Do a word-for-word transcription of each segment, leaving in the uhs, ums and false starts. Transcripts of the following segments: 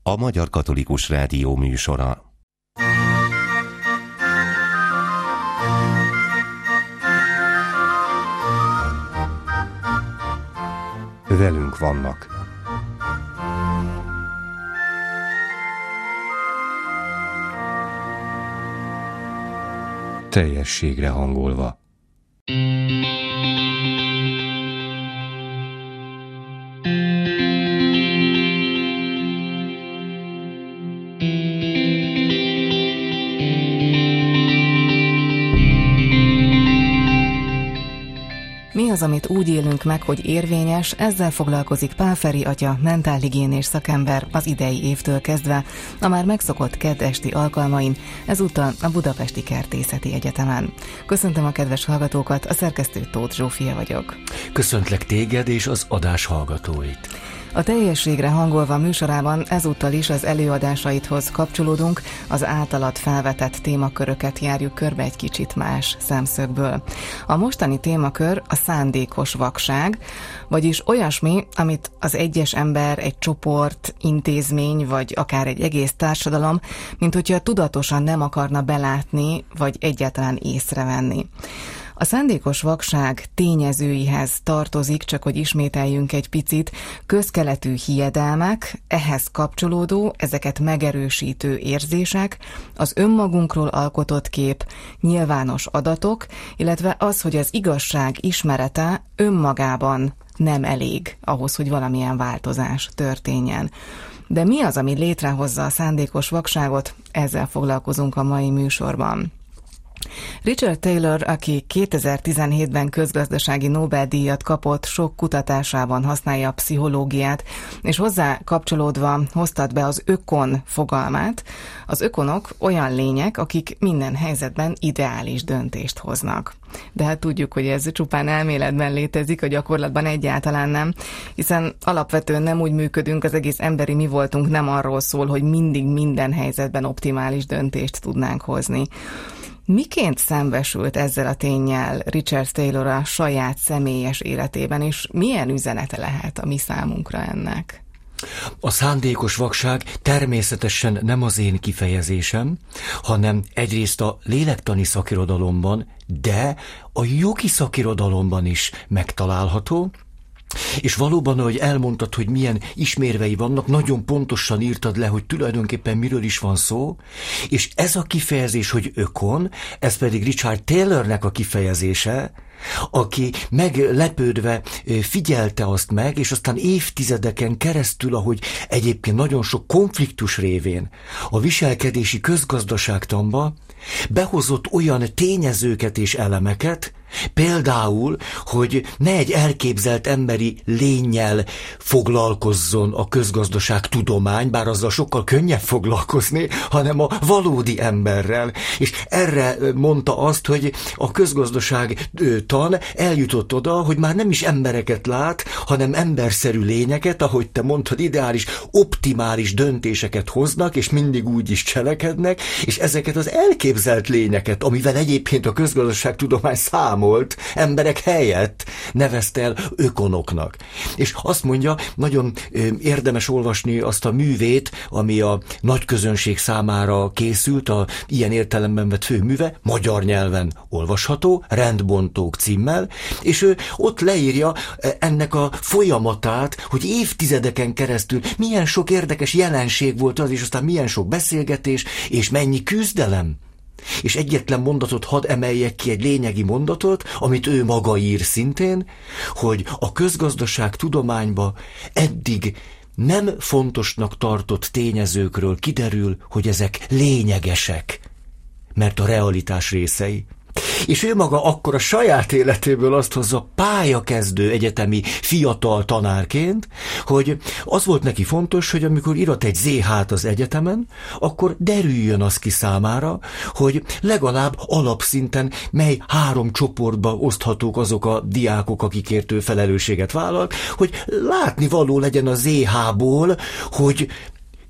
a Magyar Katolikus Rádió műsora. Velünk vannak. Teljességre hangolva. Mi az, amit úgy élünk meg, hogy érvényes, ezzel foglalkozik Pál Feri atya, mentálhigiénés szakember az idei évtől kezdve, a már megszokott kedd esti alkalmain, ezúttal a Budapesti Kertészeti Egyetemen. Köszöntöm a kedves hallgatókat, a szerkesztő Tóth Zsófia vagyok. Köszöntlek téged és az adás hallgatóit. A teljességre hangolva műsorában ezúttal is az előadásaidhoz kapcsolódunk, az általad felvetett témaköröket járjuk körbe egy kicsit más szemszögből. A mostani témakör a szándékos vakság, vagyis olyasmi, amit az egyes ember, egy csoport, intézmény, vagy akár egy egész társadalom, mint hogyha tudatosan nem akarna belátni, vagy egyáltalán észrevenni. A szándékos vakság tényezőihez tartozik, csak hogy ismételjünk egy picit, közkeletű hiedelmek, ehhez kapcsolódó, ezeket megerősítő érzések, az önmagunkról alkotott kép, nyilvános adatok, illetve az, hogy az igazság ismerete önmagában nem elég ahhoz, hogy valamilyen változás történjen. De mi az, ami létrehozza a szándékos vakságot? Ezzel foglalkozunk a mai műsorban. Richard Taylor, aki kétezer-tizenhétben közgazdasági Nobel-díjat kapott, sok kutatásában használja a pszichológiát, és hozzá kapcsolódva hoztat be az ökon fogalmát. Az ökonok olyan lények, akik minden helyzetben ideális döntést hoznak. De hát tudjuk, hogy ez csupán elméletben létezik, a gyakorlatban egyáltalán nem, hiszen alapvetően nem úgy működünk, az egész emberi mi voltunk nem arról szól, hogy mindig minden helyzetben optimális döntést tudnánk hozni. Miként szembesült ezzel a ténnyel Richard Taylor a saját személyes életében, és milyen üzenete lehet a mi számunkra ennek? A szándékos vakság természetesen nem az én kifejezésem, hanem egyrészt a lélektani szakirodalomban, de a jogi szakirodalomban is megtalálható. És valóban, ahogy elmondtad, hogy milyen ismérvei vannak, nagyon pontosan írtad le, hogy tulajdonképpen miről is van szó, és ez a kifejezés, hogy ökon, ez pedig Richard Taylornek a kifejezése, aki meglepődve figyelte azt meg, és aztán évtizedeken keresztül, ahogy egyébként nagyon sok konfliktus révén a viselkedési közgazdaságtanba behozott olyan tényezőket és elemeket, például, hogy ne egy elképzelt emberi lénnyel foglalkozzon a közgazdaság tudomány, bár azzal sokkal könnyebb foglalkozni, hanem a valódi emberrel. És erre mondta azt, hogy a közgazdaság tan eljutott oda, hogy már nem is embereket lát, hanem emberszerű lényeket, ahogy te mondtad, ideális, optimális döntéseket hoznak, és mindig úgy is cselekednek, és ezeket az elképzelt lényeket, amivel egyébként a közgazdaságtudomány számol, emberek helyett nevezte el ökonoknak. És azt mondja, nagyon érdemes olvasni azt a művét, ami a nagy közönség számára készült, a ilyen értelemben vett főműve, magyar nyelven olvasható, Rendbontók címmel, és ő ott leírja ennek a folyamatát, hogy évtizedeken keresztül milyen sok érdekes jelenség volt az, és aztán milyen sok beszélgetés, és mennyi küzdelem. És egyetlen mondatot hadd emeljek ki, egy lényegi mondatot, amit ő maga ír szintén, hogy a közgazdaság tudományba eddig nem fontosnak tartott tényezőkről kiderül, hogy ezek lényegesek, mert a realitás részei. És ő maga akkor a saját életéből azt hozza pályakezdő egyetemi fiatal tanárként, hogy az volt neki fontos, hogy amikor írat egy zé há-t az egyetemen, akkor derüljön az ki számára, hogy legalább alapszinten mely három csoportba oszthatók azok a diákok, akikért ő felelősséget vállal, hogy látni való legyen a zé há-ból, hogy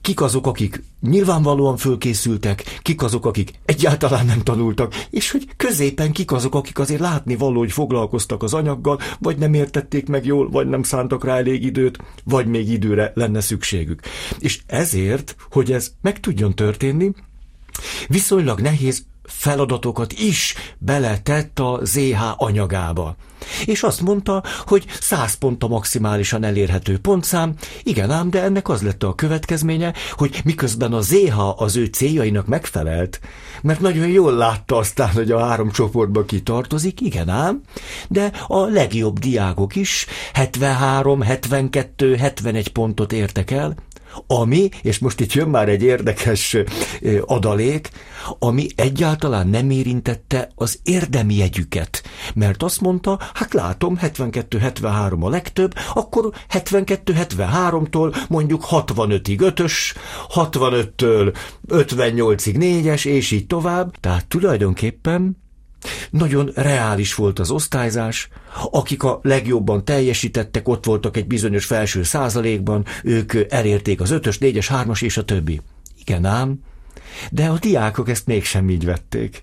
kik azok, akik nyilvánvalóan fölkészültek, kik azok, akik egyáltalán nem tanultak, és hogy középen kik azok, akik azért látni való, hogy foglalkoztak az anyaggal, vagy nem értették meg jól, vagy nem szántak rá elég időt, vagy még időre lenne szükségük. És ezért, hogy ez meg tudjon történni, viszonylag nehéz feladatokat is beletett a zé há anyagába. És azt mondta, hogy száz pont a maximálisan elérhető pontszám, igen ám, de ennek az lett a következménye, hogy miközben a zé há az ő céljainak megfelelt, mert nagyon jól látta aztán, hogy a három csoportba ki tartozik, igen ám, de a legjobb diákok is hetvenhárom, hetvenkettő, hetvenegy pontot értek el, ami, és most itt jön már egy érdekes adalék, ami egyáltalán nem érintette az érdemi jegyüket. Mert azt mondta, hát látom, hetvenkettő hetvenhárom a legtöbb, akkor hetvenkettő hetvenháromtól mondjuk hatvanötig ötös, hatvanöttől ötvennyolcig négyes, és így tovább. Tehát tulajdonképpen nagyon reális volt az osztályzás, akik a legjobban teljesítettek, ott voltak egy bizonyos felső százalékban, ők elérték az ötös, négyes, hármas és a többi. Igen ám, de a diákok ezt mégsem így vették.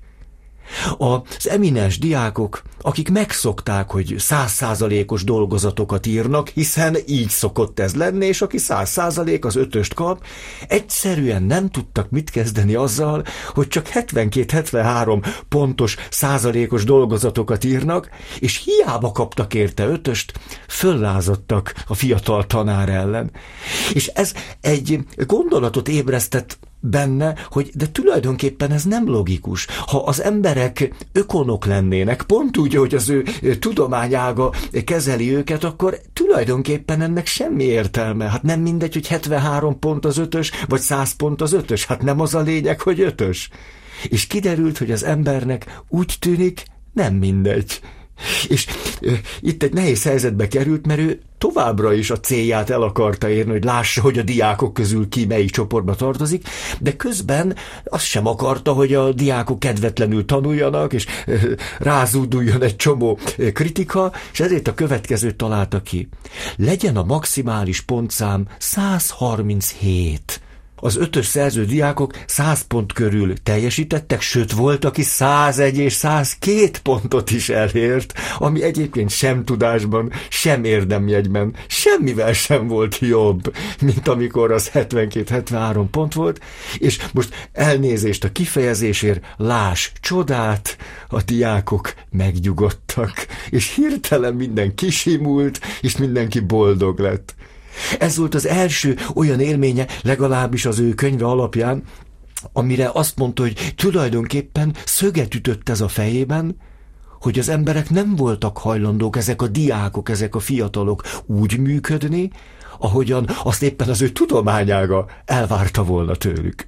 Az eminens diákok, akik megszokták, hogy száz százalékos dolgozatokat írnak, hiszen így szokott ez lenni, és aki száz százalék az ötöst kap, egyszerűen nem tudtak mit kezdeni azzal, hogy csak hetvenkét hetvenhárom pontos százalékos dolgozatokat írnak, és hiába kaptak érte ötöst, föllázadtak a fiatal tanár ellen. És ez egy gondolatot ébresztett benne, hogy de tulajdonképpen ez nem logikus. Ha az emberek ökonok lennének, pont úgy, hogy az ő tudományága kezeli őket, akkor tulajdonképpen ennek semmi értelme. Hát nem mindegy, hogy hetvenhárom pont az ötös, vagy száz pont az ötös. Hát nem az a lényeg, hogy ötös. És kiderült, hogy az embernek úgy tűnik, nem mindegy. És e, itt egy nehéz helyzetbe került, mert ő továbbra is a célját el akarta érni, hogy lássa, hogy a diákok közül ki melyik csoportba tartozik, de közben azt sem akarta, hogy a diákok kedvetlenül tanuljanak, és e, rázúduljon egy csomó e, kritika, és ezért a következőt találta ki. Legyen a maximális pontszám száz harminchét. Az ötös szerző diákok száz pont körül teljesítettek, sőt volt, aki százegy és százkettő pontot is elért, ami egyébként sem tudásban, sem érdemjegyben, semmivel sem volt jobb, mint amikor az hetvenkét hetvenhárom pont volt, és most elnézést a kifejezésért, láss csodát, a diákok megnyugodtak, és hirtelen minden kisimult, és mindenki boldog lett. Ez volt az első olyan élménye, legalábbis az ő könyve alapján, amire azt mondta, hogy tulajdonképpen szöget ütött ez a fejében, hogy az emberek nem voltak hajlandók, ezek a diákok, ezek a fiatalok úgy működni, ahogyan azt éppen az ő tudományága elvárta volna tőlük.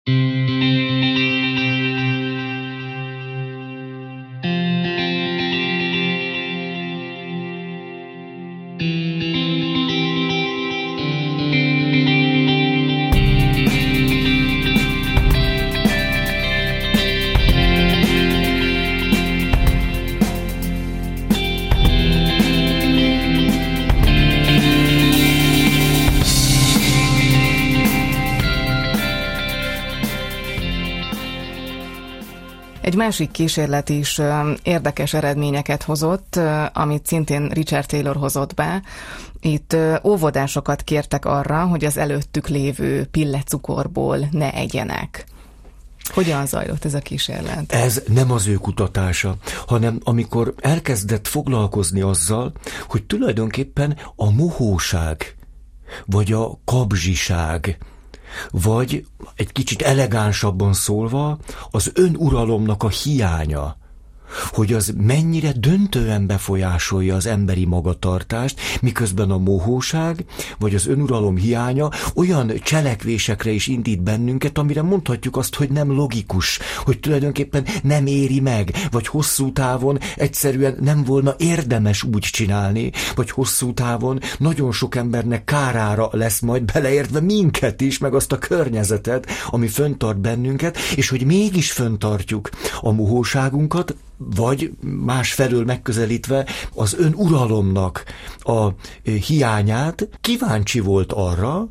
Egy másik kísérlet is érdekes eredményeket hozott, amit szintén Richard Taylor hozott be. Itt óvodásokat kértek arra, hogy az előttük lévő pillecukorból ne egyenek. Hogyan zajlott ez a kísérlet? Ez nem az ő kutatása, hanem amikor elkezdett foglalkozni azzal, hogy tulajdonképpen a mohóság, vagy a kabzsiság, vagy egy kicsit elegánsabban szólva, az önuralomnak a hiánya, hogy az mennyire döntően befolyásolja az emberi magatartást, miközben a mohóság, vagy az önuralom hiánya olyan cselekvésekre is indít bennünket, amire mondhatjuk azt, hogy nem logikus, hogy tulajdonképpen nem éri meg, vagy hosszú távon egyszerűen nem volna érdemes úgy csinálni, vagy hosszú távon nagyon sok embernek kárára lesz majd, beleértve minket is, meg azt a környezetet, ami föntart bennünket, és hogy mégis föntartjuk a mohóságunkat, vagy másfelől megközelítve az önuralomnak a hiányát, kíváncsi volt arra,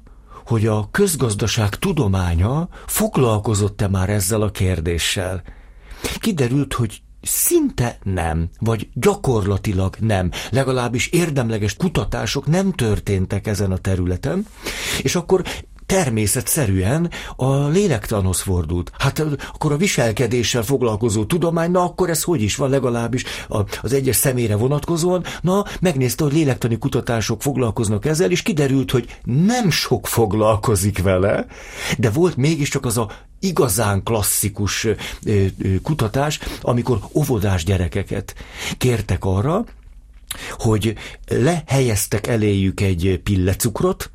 hogy a közgazdaság tudománya foglalkozott-e már ezzel a kérdéssel. Kiderült, hogy szinte nem, vagy gyakorlatilag nem, legalábbis érdemleges kutatások nem történtek ezen a területen, és akkor természetszerűen a lélektanhoz fordult. Hát akkor a viselkedéssel foglalkozó tudomány, na akkor ez hogy is van legalábbis az egyes személyre vonatkozóan, na megnézte, hogy lélektani kutatások foglalkoznak ezzel, és kiderült, hogy nem sok foglalkozik vele, de volt mégiscsak az a igazán klasszikus kutatás, amikor óvodás gyerekeket kértek arra, hogy lehelyeztek eléjük egy pillecukrot,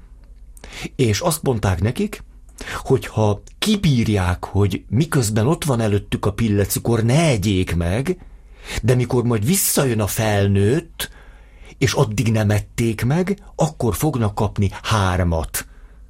és azt mondták nekik, hogy ha kibírják, hogy miközben ott van előttük a pillecukor, ne egyék meg, de mikor majd visszajön a felnőtt, és addig nem ették meg, akkor fognak kapni hármat.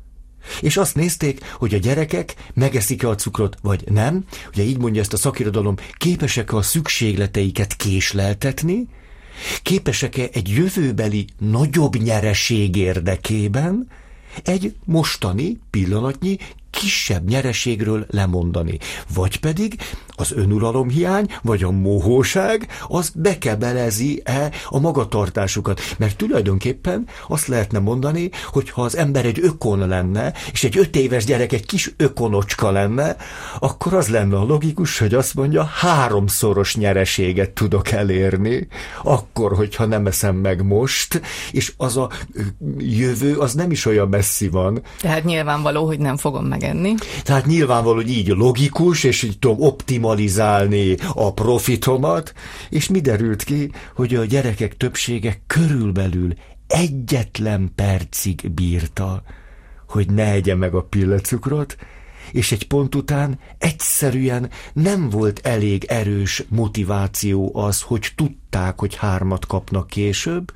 És azt nézték, hogy a gyerekek megeszik-e a cukrot, vagy nem. Ugye így mondja ezt a szakirodalom, képesek-e a szükségleteiket késleltetni, képesek-e egy jövőbeli nagyobb nyereség érdekében egy mostani, pillanatnyi, kisebb nyereségről lemondani. Vagy pedig az önuralomhiány, vagy a mohóság, az bekebelezi-e a magatartásukat. Mert tulajdonképpen azt lehetne mondani, hogy ha az ember egy ökon lenne, és egy öt éves gyerek egy kis ökonocska lenne, akkor az lenne a logikus, hogy azt mondja, háromszoros nyereséget tudok elérni, akkor, hogyha nem eszem meg most, és az a jövő, az nem is olyan messzi van. Tehát nyilvánvaló, hogy nem fogom megenni. Tehát nyilvánvaló, hogy így logikus, és így tudom optimalizálni a profitomat, és mi derült ki, hogy a gyerekek többsége körülbelül egyetlen percig bírta, hogy ne egye meg a pillecukrot, és egy pont után egyszerűen nem volt elég erős motiváció az, hogy tudták, hogy hármat kapnak később.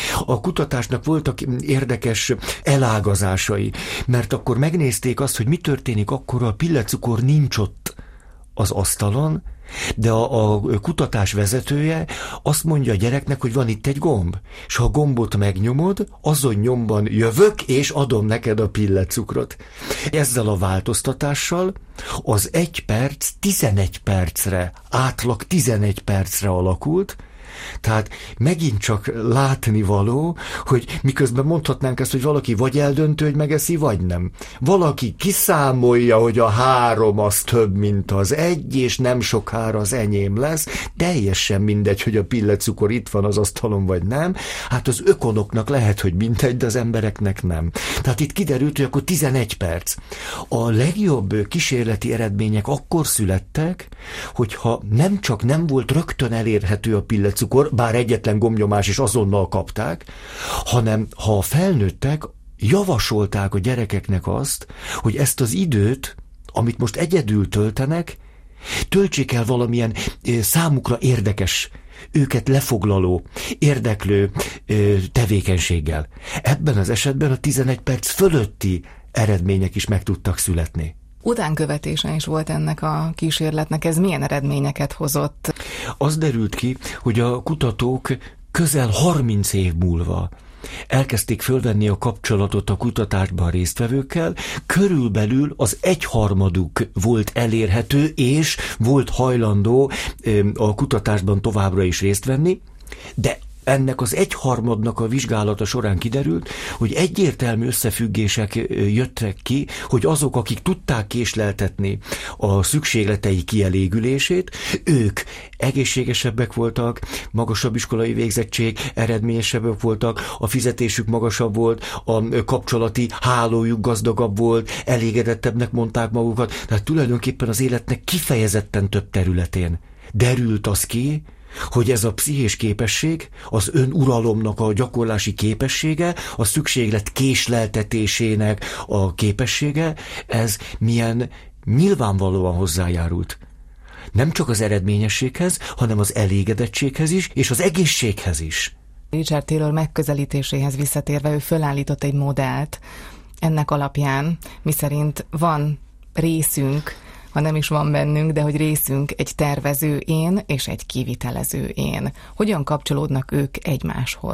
A kutatásnak voltak érdekes elágazásai, mert akkor megnézték azt, hogy mi történik akkor, a pillecukor nincs ott az asztalon, de a, a kutatás vezetője azt mondja a gyereknek, hogy van itt egy gomb, és ha a gombot megnyomod, azon nyomban jövök, és adom neked a pillecukrot. Ezzel a változtatással az egy perc tizenegy percre, átlag tizenegy percre alakult, tehát megint csak látnivaló, hogy miközben mondhatnánk ezt, hogy valaki vagy eldöntő, hogy megeszi, vagy nem. Valaki kiszámolja, hogy a három az több, mint az egy, és nem sokára az enyém lesz, teljesen mindegy, hogy a pillecukor itt van az asztalon, vagy nem. Hát az ökonoknak lehet, hogy mindegy, de az embereknek nem. Tehát itt kiderült, hogy akkor tizenegy perc. A legjobb kísérleti eredmények akkor születtek, hogyha nem csak nem volt rögtön elérhető a pillecukor, bár egyetlen gombnyomás is azonnal kapták, hanem ha a felnőttek javasolták a gyerekeknek azt, hogy ezt az időt, amit most egyedül töltenek, töltsék el valamilyen számukra érdekes, őket lefoglaló, érdeklő tevékenységgel. Ebben az esetben a tizenegy perc fölötti eredmények is meg tudtak születni. Utánkövetése is volt ennek a kísérletnek, ez milyen eredményeket hozott? Az derült ki, hogy a kutatók közel harminc év múlva elkezdték fölvenni a kapcsolatot a kutatásban résztvevőkkel, körülbelül az egyharmaduk volt elérhető, és volt hajlandó a kutatásban továbbra is részt venni, de ennek az egyharmadnak a vizsgálata során kiderült, hogy egyértelmű összefüggések jöttek ki, hogy azok, akik tudták késleltetni a szükségletei kielégülését, ők egészségesebbek voltak, magasabb iskolai végzettség, eredményesebbek voltak, a fizetésük magasabb volt, a kapcsolati hálójuk gazdagabb volt, elégedettebbnek mondták magukat, tehát tulajdonképpen az életnek kifejezetten több területén derült az ki, hogy ez a pszichés képesség, az önuralomnak a gyakorlási képessége, a szükséglet késleltetésének a képessége, ez milyen nyilvánvalóan hozzájárult. Nem csak az eredményességhez, hanem az elégedettséghez is, és az egészséghez is. Richard Taylor megközelítéséhez visszatérve, ő fölállított egy modellt ennek alapján, miszerint van részünk, ha nem is van bennünk, de hogy részünk egy tervező én és egy kivitelező én. Hogyan kapcsolódnak ők egymáshoz?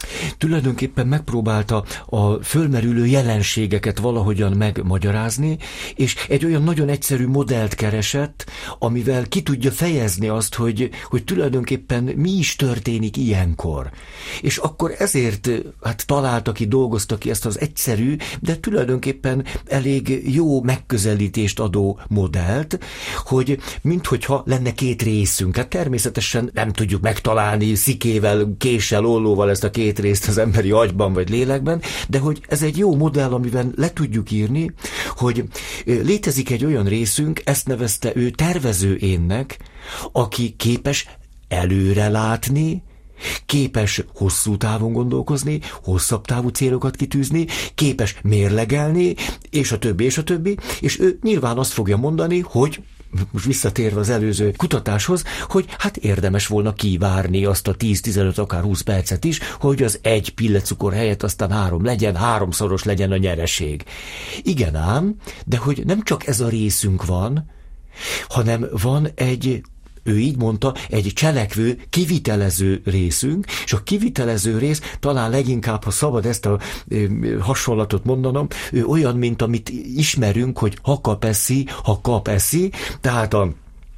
Tulajdonképpen megpróbálta a fölmerülő jelenségeket valahogyan megmagyarázni, és egy olyan nagyon egyszerű modellt keresett, amivel ki tudja fejezni azt, hogy, hogy tulajdonképpen mi is történik ilyenkor. És akkor ezért hát találta ki, dolgozta ki ezt az egyszerű, de tulajdonképpen elég jó megközelítést adó modellt, hogy minthogyha lenne két részünk. Hát természetesen nem tudjuk megtalálni szikével, késsel, ollóval ezt a két részt az emberi agyban vagy lélekben, de hogy ez egy jó modell, amiben le tudjuk írni, hogy létezik egy olyan részünk, ezt nevezte ő tervező énnek, aki képes előre látni, képes hosszú távon gondolkozni, hosszabb távú célokat kitűzni, képes mérlegelni, és a többi, és a többi, és ő nyilván azt fogja mondani, hogy most visszatérve az előző kutatáshoz, hogy hát érdemes volna kivárni azt a tíz-tizenöt, akár húsz percet is, hogy az egy pillecukor helyett aztán három legyen, háromszoros legyen a nyereség. Igen ám, de hogy nem csak ez a részünk van, hanem van egy, ő így mondta, egy cselekvő, kivitelező részünk, és a kivitelező rész talán leginkább, ha szabad ezt a ö, hasonlatot mondanom, ő olyan, mint amit ismerünk, hogy ha kap eszi, ha kap eszi, tehát a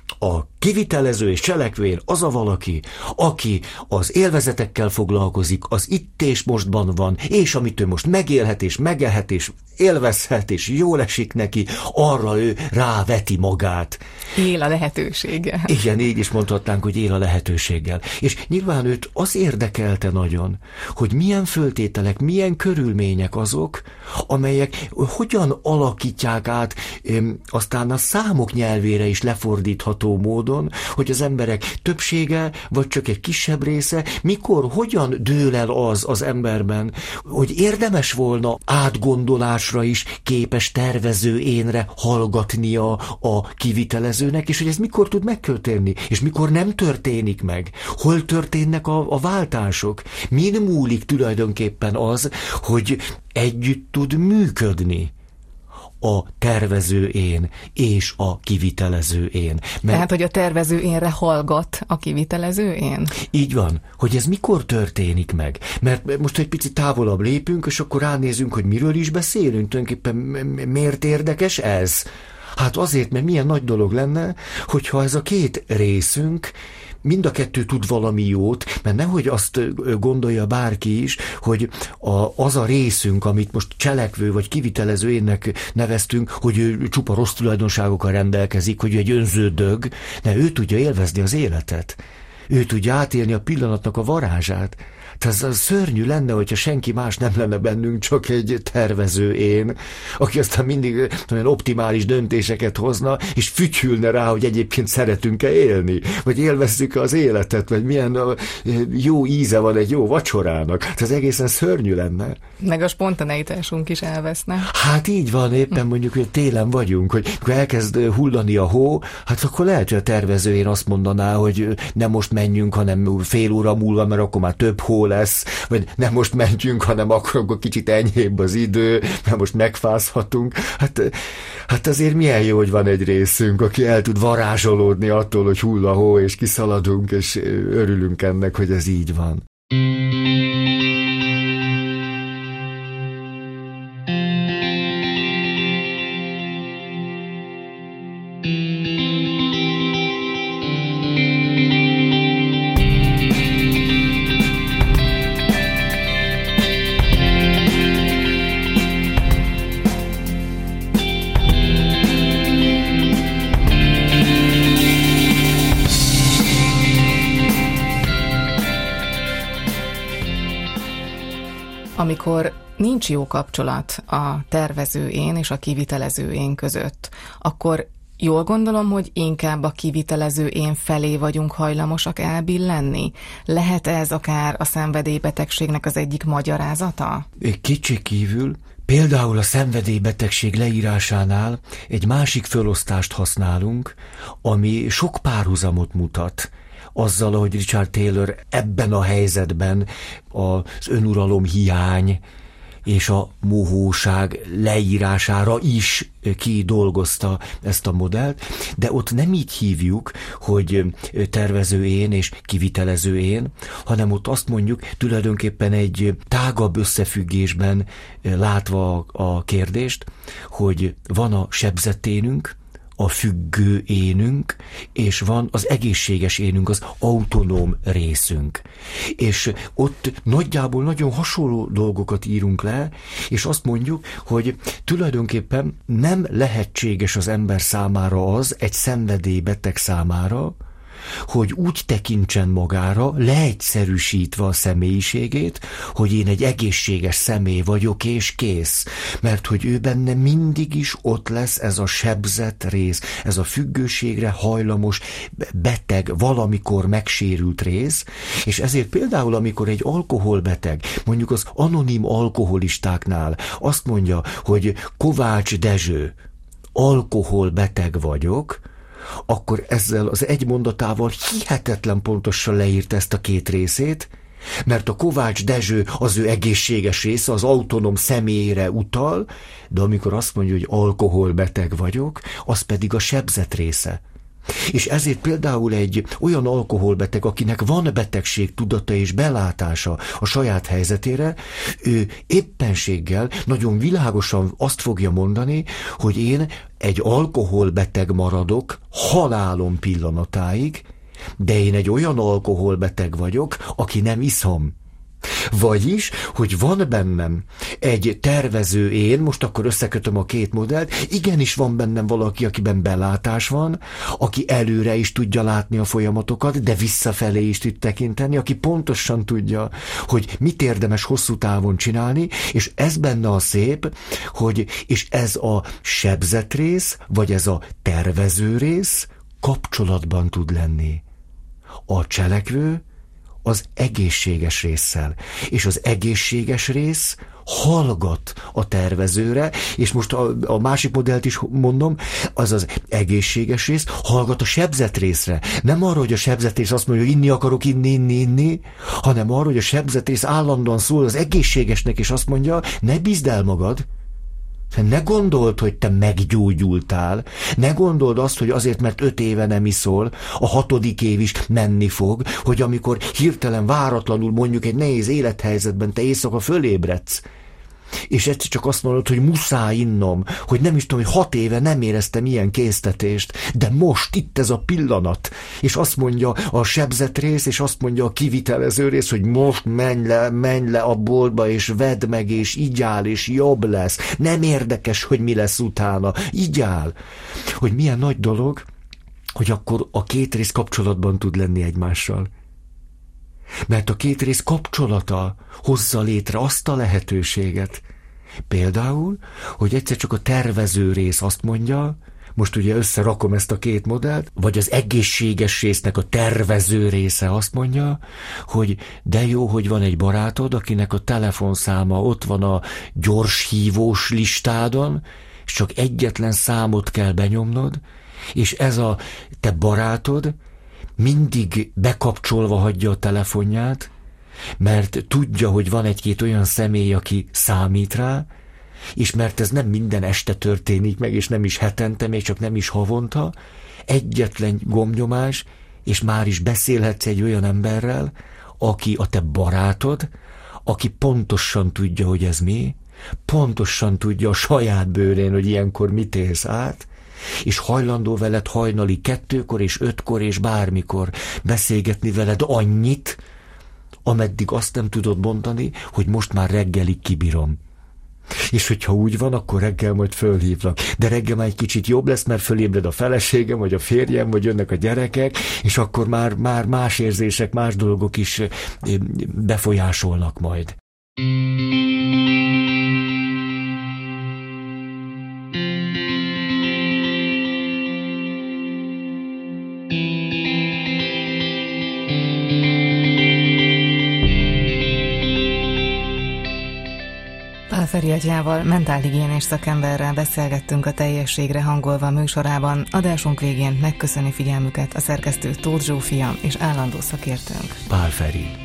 A kivitelező és cselekvőn az a valaki, aki az élvezetekkel foglalkozik, az itt és mostban van, és amit ő most megélhet, és megelhet, és élvezhet, és jól esik neki, arra ő ráveti magát. Él a lehetőséggel. Igen, így is mondhatnánk, hogy él a lehetőséggel. És nyilván őt az érdekelte nagyon, hogy milyen föltételek, milyen körülmények azok, amelyek hogyan alakítják át aztán a számok nyelvére is lefordítható módon, hogy az emberek többsége, vagy csak egy kisebb része, mikor, hogyan dől el az az emberben, hogy érdemes volna átgondolásra is képes tervező énre hallgatnia a kivitelezőnek, és hogy ez mikor tud megtörténni, és mikor nem történik meg, hol történnek a, a váltások, min múlik tulajdonképpen az, hogy együtt tud működni a tervező én és a kivitelező én. Mert... Tehát, hogy a tervező énre hallgat a kivitelező én? Így van, hogy ez mikor történik meg. Mert most egy picit távolabb lépünk, és akkor ránézünk, hogy miről is beszélünk, tulajdonképpen miért érdekes ez? Hát azért, mert milyen nagy dolog lenne, hogyha ez a két részünk mind a kettő tud valami jót, mert nehogy azt gondolja bárki is, hogy a, az a részünk, amit most cselekvő vagy kivitelező énnek neveztünk, hogy ő csupa rossz tulajdonságokkal rendelkezik, hogy ő egy önző dög, de ő tudja élvezni az életet. Ő tudja átélni a pillanatnak a varázsát. Tehát az szörnyű lenne, hogyha senki más nem lenne bennünk, csak egy tervező én, aki aztán mindig olyan optimális döntéseket hozna, és fütyülne rá, hogy egyébként szeretünk-e élni, vagy élvezzük az életet, vagy milyen jó íze van egy jó vacsorának. Tehát ez egészen szörnyű lenne. Meg a spontaneitásunk is elveszne. Hát így van, éppen mondjuk, hogy télen vagyunk, hogy akkor elkezd hullani a hó, hát akkor lehet, hogy a tervező én azt mondaná, hogy nem most menjünk, hanem fél óra múlva, mert akkor már több hó lesz, vagy nem most mentjünk, hanem akkor, akkor kicsit enyhébb az idő, mert most megfázhatunk. Hát, hát azért milyen jó, hogy van egy részünk, aki el tud varázsolódni attól, hogy hull a hó, és kiszaladunk, és örülünk ennek, hogy ez így van. Amikor nincs jó kapcsolat a tervező én és a kivitelező én között, akkor jól gondolom, hogy inkább a kivitelező én felé vagyunk hajlamosak elbillenni? Lehet ez akár a szenvedélybetegségnek az egyik magyarázata? Kétségkívül. Például a szenvedélybetegség leírásánál egy másik fölosztást használunk, ami sok párhuzamot mutat azzal, ahogy Richard Taylor ebben a helyzetben az önuralom hiány és a mohóság leírására is kidolgozta ezt a modellt, de ott nem így hívjuk, hogy tervező én és kivitelező én, hanem ott azt mondjuk tulajdonképpen egy tágabb összefüggésben látva a kérdést, hogy van a sebzett énünk, a függő énünk, és van az egészséges énünk, az autonóm részünk. És ott nagyjából nagyon hasonló dolgokat írunk le, és azt mondjuk, hogy tulajdonképpen nem lehetséges az ember számára az, egy szenvedélybeteg számára, hogy úgy tekintsen magára, leegyszerűsítve a személyiségét, hogy én egy egészséges személy vagyok, és kész. Mert hogy ő benne mindig is ott lesz ez a sebzett rész, ez a függőségre hajlamos, beteg, valamikor megsérült rész, és ezért például, amikor egy alkoholbeteg, mondjuk az anonim alkoholistáknál azt mondja, hogy Kovács Dezső, alkoholbeteg vagyok, akkor ezzel az egy mondatával hihetetlen pontosan leírt ezt a két részét, mert a Kovács Dezső az ő egészséges része, az autonóm személyére utal, de amikor azt mondja, hogy alkoholbeteg vagyok, az pedig a sebzett része. És ezért például egy olyan alkoholbeteg, akinek van betegség tudata és belátása a saját helyzetére, ő éppenséggel nagyon világosan azt fogja mondani, hogy én egy alkoholbeteg maradok halálom pillanatáig, de én egy olyan alkoholbeteg vagyok, aki nem iszom. Vagyis, hogy van bennem egy tervező én, most akkor összekötöm a két modellt, igenis van bennem valaki, akiben belátás van, aki előre is tudja látni a folyamatokat, de visszafelé is tud tekinteni, aki pontosan tudja, hogy mit érdemes hosszú távon csinálni, és ez benne a szép, hogy és ez a sebzett rész, vagy ez a tervező rész kapcsolatban tud lenni. A cselekvő az egészséges résszel, és az egészséges rész hallgat a tervezőre, és most a, a másik modellt is mondom, az az egészséges rész hallgat a sebzett részre. Nem arra, hogy a sebzett rész azt mondja, hogy inni akarok, inni, inni, inni, hanem arra, hogy a sebzett rész állandóan szól az egészségesnek, és azt mondja, ne bízd el magad, ne gondold, hogy te meggyógyultál, ne gondold azt, hogy azért, mert öt éve nem iszol, a hatodik év is menni fog, hogy amikor hirtelen, váratlanul mondjuk egy nehéz élethelyzetben te éjszaka fölébredsz, és egyszer csak azt mondod, hogy muszáj innom, hogy nem is tudom, hogy hat éve nem éreztem ilyen késztetést, de most itt ez a pillanat, és azt mondja a sebzett rész, és azt mondja a kivitelező rész, hogy most menj le, menj le a boltba, és vedd meg, és igyál, és jobb lesz. Nem érdekes, hogy mi lesz utána. Igyál. Hogy milyen nagy dolog, hogy akkor a két rész kapcsolatban tud lenni egymással. Mert a két rész kapcsolata hozza létre azt a lehetőséget. Például, hogy egyszer csak a tervező rész azt mondja, most ugye összerakom ezt a két modellt, vagy az egészséges résznek a tervező része azt mondja, hogy de jó, hogy van egy barátod, akinek a telefonszáma ott van a gyors hívós listádon, és csak egyetlen számot kell benyomnod, és ez a te barátod mindig bekapcsolva hagyja a telefonját, mert tudja, hogy van egy-két olyan személy, aki számít rá, és mert ez nem minden este történik meg, és nem is hetente, még csak nem is havonta, egyetlen gombnyomás, és már is beszélhetsz egy olyan emberrel, aki a te barátod, aki pontosan tudja, hogy ez mi, pontosan tudja a saját bőrén, hogy ilyenkor mit élsz át, és hajlandó veled hajnali kettőkor és ötkor és bármikor beszélgetni veled annyit, ameddig azt nem tudod mondani, hogy most már reggelig kibírom. És hogyha úgy van, akkor reggel majd fölhívlak. De reggel már egy kicsit jobb lesz, mert fölébred a feleségem, vagy a férjem, vagy jönnek a gyerekek, és akkor már, már más érzések, más dolgok is befolyásolnak majd. Pál Feri atyával, mentálhigiénés szakemberrel beszélgettünk a Teljességre hangolva műsorában. Adásunk végén megköszöni figyelmüket a szerkesztő Tóth Zsófia és állandó szakértőnk Pál Feri.